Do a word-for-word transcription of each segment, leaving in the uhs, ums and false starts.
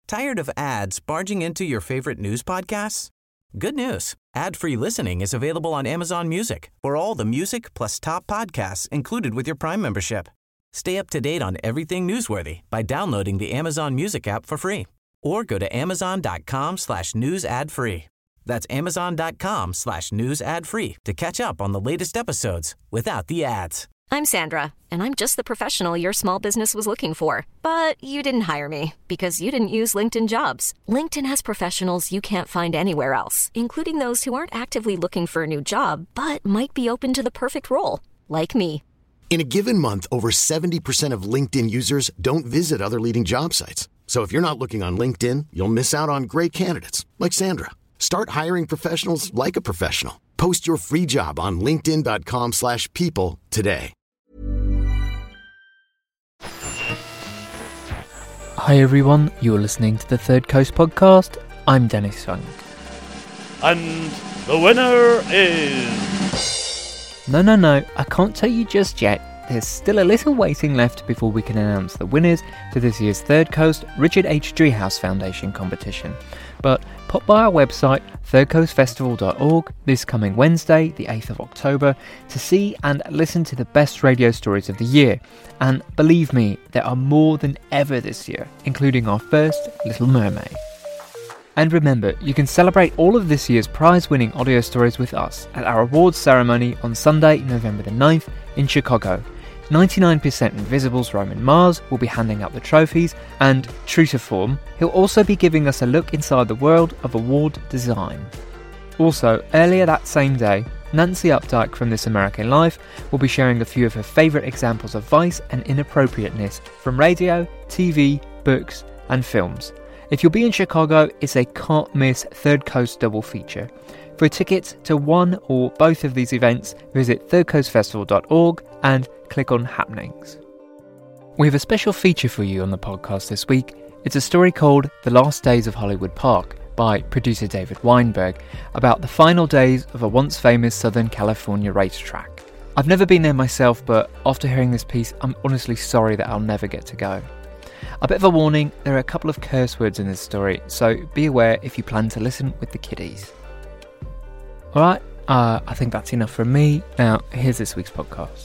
Tired of ads barging into your favorite news podcasts? Good news. Ad-free listening is available on Amazon Music for all the music plus top podcasts included with your Prime membership. Stay up to date on everything newsworthy by downloading the Amazon Music app for free or go to amazon.com slash news ad free. That's amazon.com slash news ad free to catch up on the latest episodes without the ads. I'm Sandra, and I'm just the professional your small business was looking for. But you didn't hire me because you didn't use LinkedIn Jobs. LinkedIn has professionals you can't find anywhere else, including those who aren't actively looking for a new job, but might be open to the perfect role, like me. In a given month, over seventy percent of LinkedIn users don't visit other leading job sites. So if you're not looking on LinkedIn, you'll miss out on great candidates like Sandra. Start hiring professionals like a professional. Post your free job on linkedin.com slash people today. Hi everyone, you're listening to the Third Coast podcast. I'm Dennis Funk. And the winner is... No, no, no, I can't tell you just yet. There's still a little waiting left before we can announce the winners for this year's Third Coast Richard H. Driehaus Foundation competition. But pop by our website, third coast festival dot org, this coming Wednesday, the eighth of October, to see and listen to the best radio stories of the year. And believe me, there are more than ever this year, including our first Little Mermaid. And remember, you can celebrate all of this year's prize-winning audio stories with us at our awards ceremony on Sunday, November the ninth in Chicago. ninety-nine percent Invisible's Roman Mars will be handing out the trophies, and, true to form, he'll also be giving us a look inside the world of award design. Also, earlier that same day, Nancy Updike from This American Life will be sharing a few of her favourite examples of vice and inappropriateness from radio, T V, books and films. If you'll be in Chicago, it's a can't-miss Third Coast double feature. For tickets to one or both of these events, visit third coast festival dot org and click on Happenings. We have a special feature for you on the podcast this week. It's a story called The Last Days of Hollywood Park by producer David Weinberg about the final days of a once famous Southern California racetrack. I've never been there myself, but after hearing this piece, I'm honestly sorry that I'll never get to go. A bit of a warning, there are a couple of curse words in this story, so be aware if you plan to listen with the kiddies. Alright, uh, I think that's enough from me. Now, here's this week's podcast.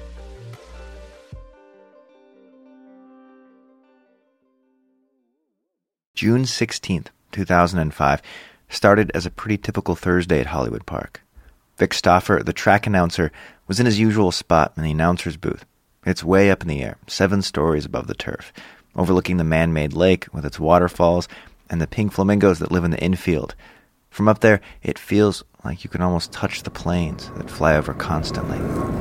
June sixteenth, two thousand five, started as a pretty typical Thursday at Hollywood Park. Vic Stauffer, the track announcer, was in his usual spot in the announcer's booth. It's way up in the air, seven stories above the turf, overlooking the man-made lake with its waterfalls and the pink flamingos that live in the infield. From up there, it feels like you can almost touch the planes that fly over constantly.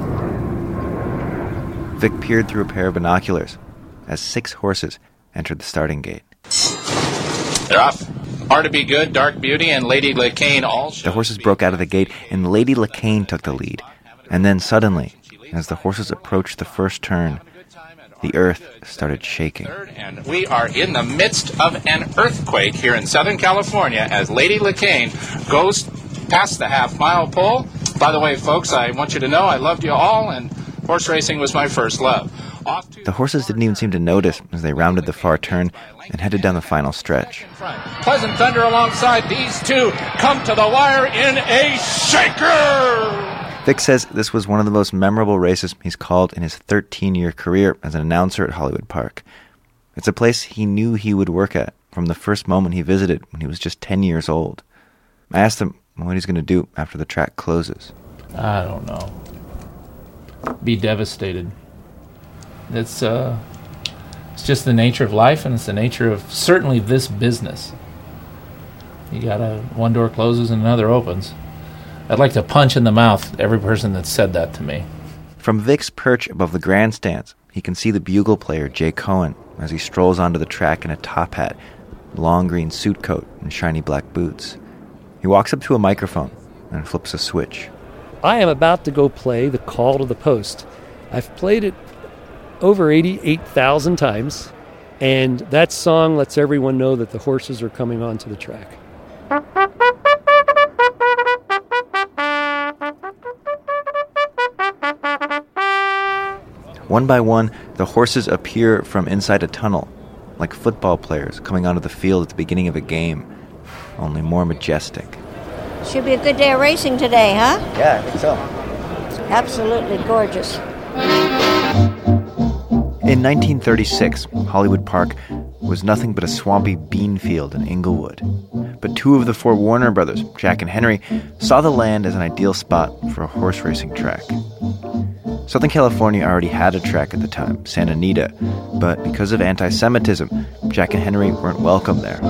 Vic peered through a pair of binoculars as six horses entered the starting gate. They're off. Hard to Be Good, Dark Beauty, and Lady LaCane all The horses broke out of the gate, and Lady LaCane took the lead. And then suddenly, as the horses approached the first turn, the earth started shaking. And we are in the midst of an earthquake here in Southern California as Lady LaCane goes past the half-mile pole. By the way, folks, I want you to know I loved you all, and horse racing was my first love. The horses didn't even seem to notice as they rounded the far turn and headed down the final stretch. Pleasant Thunder alongside these two come to the wire in a shaker! Vic says this was one of the most memorable races he's called in his thirteen-year career as an announcer at Hollywood Park. It's a place he knew he would work at from the first moment he visited when he was just ten years old. I asked him what he's going to do after the track closes. I don't know. Be devastated. It's uh, it's just the nature of life, and it's the nature of certainly this business. You gotta, one door closes and another opens. I'd like to punch in the mouth every person that said that to me. From Vic's perch above the grandstands, he can see the bugle player Jay Cohen as he strolls onto the track in a top hat, long green suit coat, and shiny black boots. He walks up to a microphone and flips a switch. I am about to go play The Call to the Post. I've played it over eighty-eight thousand times, and that song lets everyone know that the horses are coming onto the track. One by one, the horses appear from inside a tunnel, like football players coming onto the field at the beginning of a game, only more majestic. Should be a good day of racing today, huh? Yeah, I think so. It's absolutely gorgeous. In nineteen thirty-six, Hollywood Park was nothing but a swampy bean field in Inglewood. But two of the four Warner brothers, Jack and Henry, saw the land as an ideal spot for a horse racing track. Southern California already had a track at the time, Santa Anita, but because of anti-Semitism, Jack and Henry weren't welcome there.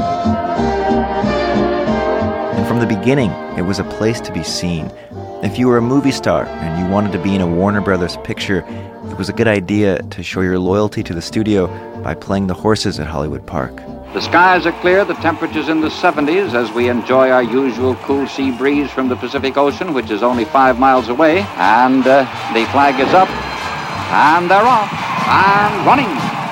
And from the beginning, it was a place to be seen. If you were a movie star and you wanted to be in a Warner Brothers picture, it was a good idea to show your loyalty to the studio by playing the horses at Hollywood Park. The skies are clear, the temperature's in the seventies as we enjoy our usual cool sea breeze from the Pacific Ocean, which is only five miles away. And uh, the flag is up, and they're off, and running.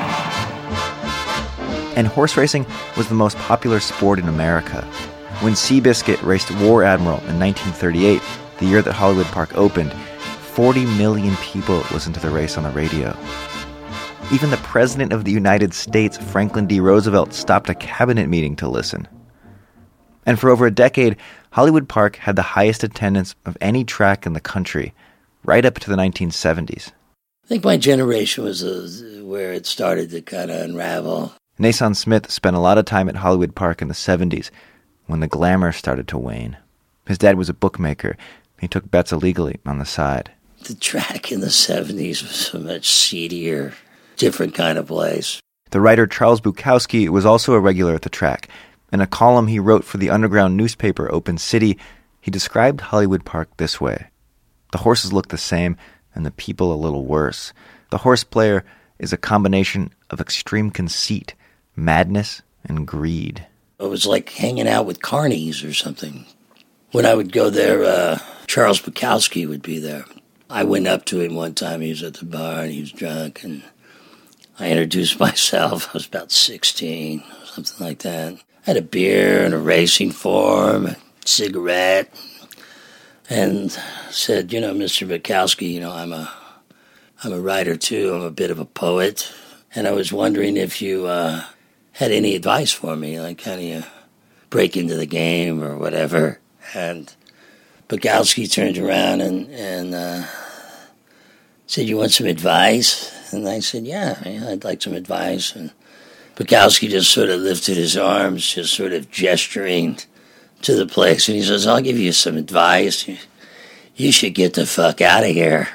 And horse racing was the most popular sport in America. When Seabiscuit raced War Admiral in nineteen thirty-eight, the year that Hollywood Park opened, forty million people listened to the race on the radio. Even the President of the United States, Franklin D. Roosevelt, stopped a cabinet meeting to listen. And for over a decade, Hollywood Park had the highest attendance of any track in the country, right up to the nineteen seventies. I think my generation was uh, where it started to kind of unravel. Nason Smith spent a lot of time at Hollywood Park in the seventies, when the glamour started to wane. His dad was a bookmaker. He took bets illegally on the side. The track in the seventies was so much seedier, different kind of place. The writer Charles Bukowski was also a regular at the track. In a column he wrote for the underground newspaper Open City, he described Hollywood Park this way. The horses look the same, and the people a little worse. The horse player is a combination of extreme conceit, madness, and greed. It was like hanging out with carnies or something. When I would go there, uh, Charles Bukowski would be there. I went up to him one time. He was at the bar, and he was drunk, and I introduced myself. I was about sixteen, something like that. I had a beer and a racing form, a cigarette, and said, you know, Mister Bukowski, you know, I'm a, I'm a writer too. I'm a bit of a poet, and I was wondering if you uh, had any advice for me, like how do you break into the game or whatever. And Bukowski turned around and, and uh, said, you want some advice? And I said, yeah, yeah, I'd like some advice. And Bukowski just sort of lifted his arms, just sort of gesturing to the place. And he says, I'll give you some advice. You, you should get the fuck out of here.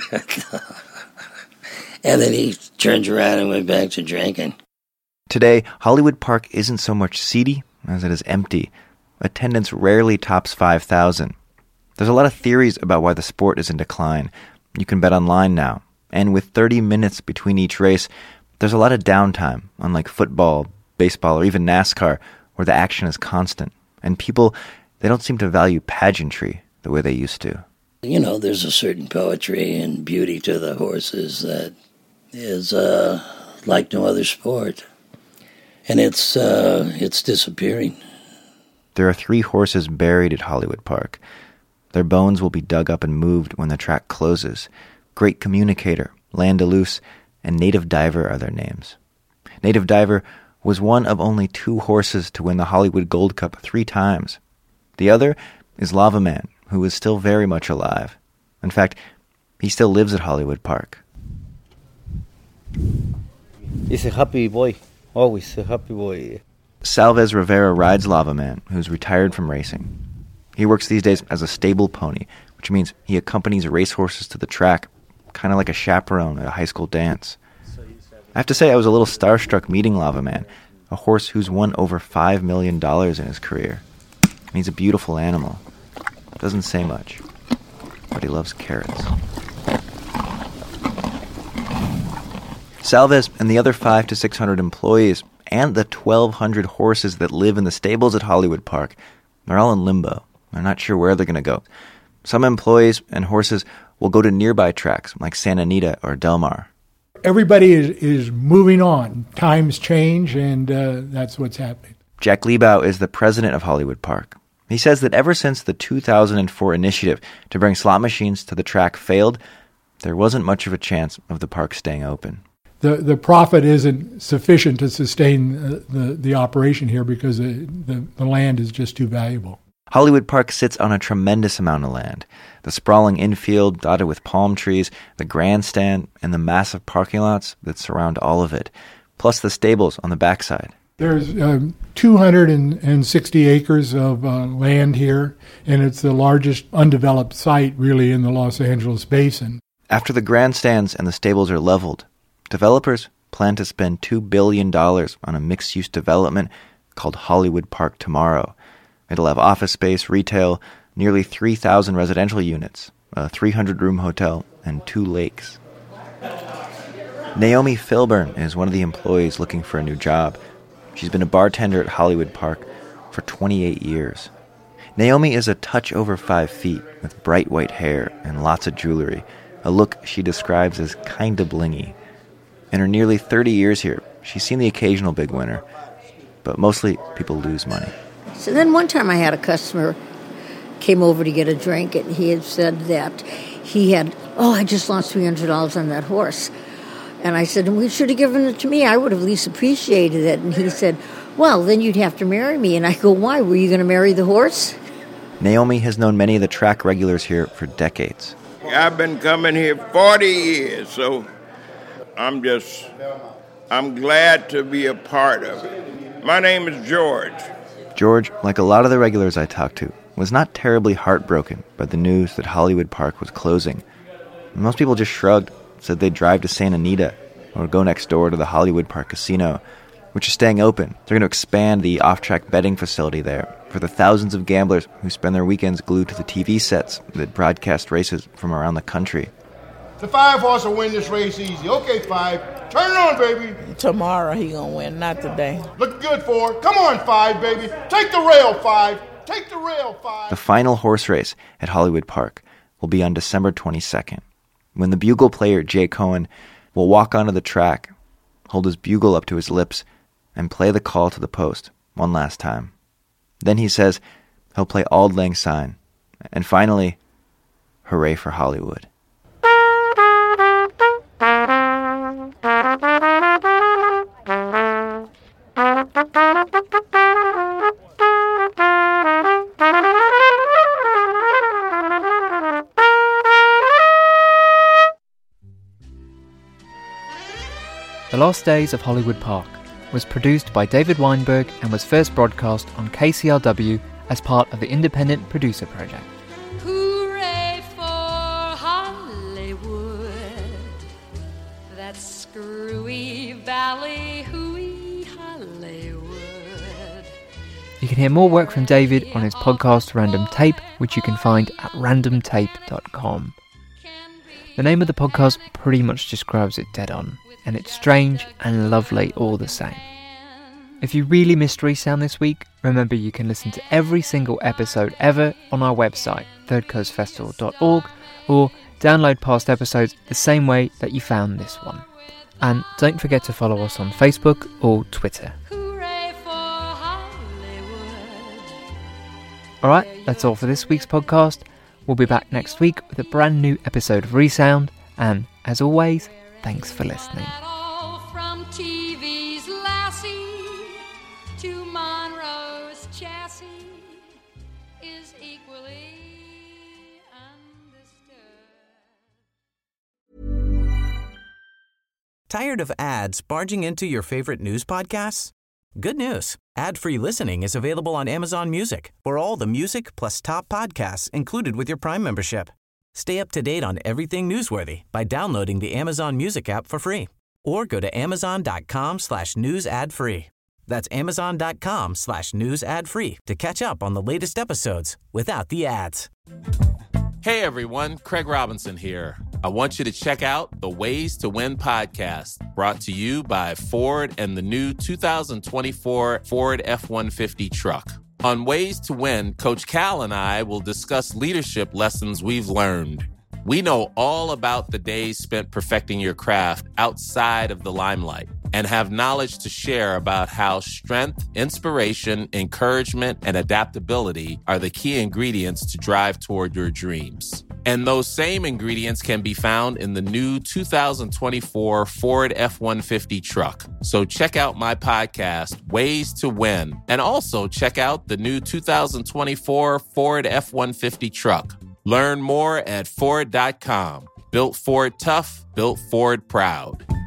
And then he turned around and went back to drinking. Today, Hollywood Park isn't so much seedy as it is empty. Attendance rarely tops five thousand. There's a lot of theories about why the sport is in decline. You can bet online now. And with thirty minutes between each race, there's a lot of downtime, unlike football, baseball, or even NASCAR, where the action is constant. And people, they don't seem to value pageantry the way they used to. You know, there's a certain poetry and beauty to the horses that is uh, like no other sport. And it's uh, it's disappearing. There are three horses buried at Hollywood Park. Their bones will be dug up and moved when the track closes. Great Communicator, Landaluce, and Native Diver are their names. Native Diver was one of only two horses to win the Hollywood Gold Cup three times. The other is Lava Man, who is still very much alive. In fact, he still lives at Hollywood Park. He's a happy boy. Always a happy boy. Salvez Rivera rides Lava Man, who's retired from racing. He works these days as a stable pony, which means he accompanies racehorses to the track, kind of like a chaperone at a high school dance. I have to say I was a little starstruck meeting Lava Man, a horse who's won over five million dollars in his career. He's a beautiful animal. Doesn't say much, but he loves carrots. Salvez and the other five to six hundred employees and the twelve hundred horses that live in the stables at Hollywood Park, they're all in limbo. They're not sure where they're going to go. Some employees and horses will go to nearby tracks like Santa Anita or Del Mar. Everybody is, is moving on. Times change, and uh, that's what's happening. Jack Liebau is the president of Hollywood Park. He says that ever since the two thousand four initiative to bring slot machines to the track failed, there wasn't much of a chance of the park staying open. the, the profit isn't sufficient to sustain uh, the, the operation here because the, the, the land is just too valuable. Hollywood Park sits on a tremendous amount of land. The sprawling infield dotted with palm trees, the grandstand, and the massive parking lots that surround all of it, plus the stables on the backside. There's um, two hundred sixty acres of uh, land here, and it's the largest undeveloped site really in the Los Angeles basin. After the grandstands and the stables are leveled, developers plan to spend two billion dollars on a mixed-use development called Hollywood Park Tomorrow. It'll have office space, retail, nearly three thousand residential units, a three hundred room hotel, and two lakes. Naomi Filburn is one of the employees looking for a new job. She's been a bartender at Hollywood Park for twenty-eight years. Naomi is a touch over five feet with bright white hair and lots of jewelry, a look she describes as kinda blingy. In her nearly thirty years here, she's seen the occasional big winner, but mostly people lose money. So then one time I had a customer came over to get a drink, and he had said that he had, oh, I just lost three hundred dollars on that horse. And I said, we should have given it to me. I would have at least appreciated it. And he said, well, then you'd have to marry me. And I go, why? Were you going to marry the horse? Naomi has known many of the track regulars here for decades. I've been coming here forty years, so I'm just, I'm glad to be a part of it. My name is George. George, like a lot of the regulars I talked to, was not terribly heartbroken by the news that Hollywood Park was closing. Most people just shrugged, said they'd drive to Santa Anita or go next door to the Hollywood Park Casino, which is staying open. They're going to expand the off-track betting facility there for the thousands of gamblers who spend their weekends glued to the T V sets that broadcast races from around the country. The five horse will win this race easy. Okay, five. Turn it on, baby. Tomorrow he gonna win, not today. Look good for it. Come on, five, baby. Take the rail, five. Take the rail, five. The final horse race at Hollywood Park will be on December twenty-second, when the bugle player Jay Cohen will walk onto the track, hold his bugle up to his lips, and play the call to the post one last time. Then he says he'll play Auld Lang Syne, and finally, hooray for Hollywood. The Lost Days of Hollywood Park was produced by David Weinberg and was first broadcast on K C R W as part of the Independent Producer Project. Hooray for Hollywood, that screwy valley, hooey Hollywood. You can hear more work from David on his podcast Random Tape, which you can find at random tape dot com. The name of the podcast pretty much describes it dead on, and it's strange and lovely all the same. If you really missed Resound this week, remember you can listen to every single episode ever on our website, third coast festival dot org, or download past episodes the same way that you found this one. And don't forget to follow us on Facebook or Twitter. Alright, that's all for this week's podcast. We'll be back next week with a brand new episode of Resound, and as always, thanks for listening. From T V's Lassie to Monroe's chassis is equally understood. Tired of ads barging into your favorite news podcasts? Good news. Ad-free listening is available on Amazon Music for all the music plus top podcasts included with your Prime membership. Stay up to date on everything newsworthy by downloading the Amazon Music app for free or go to amazon.com slash news ad free. That's amazon.com slash news ad free to catch up on the latest episodes without the ads. Hey everyone, Craig Robinson here. I want you to check out the Ways to Win podcast, brought to you by Ford and the new two thousand twenty-four Ford F one fifty truck. On Ways to Win, Coach Cal and I will discuss leadership lessons we've learned. We know all about the days spent perfecting your craft outside of the limelight. and have knowledge to share about how strength, inspiration, encouragement, and adaptability are the key ingredients to drive toward your dreams. And those same ingredients can be found in the new two thousand twenty-four Ford F one fifty truck. So check out my podcast, Ways to Win, and also check out the new two thousand twenty-four Ford F one fifty truck. Learn more at Ford dot com. Built Ford tough, built Ford proud.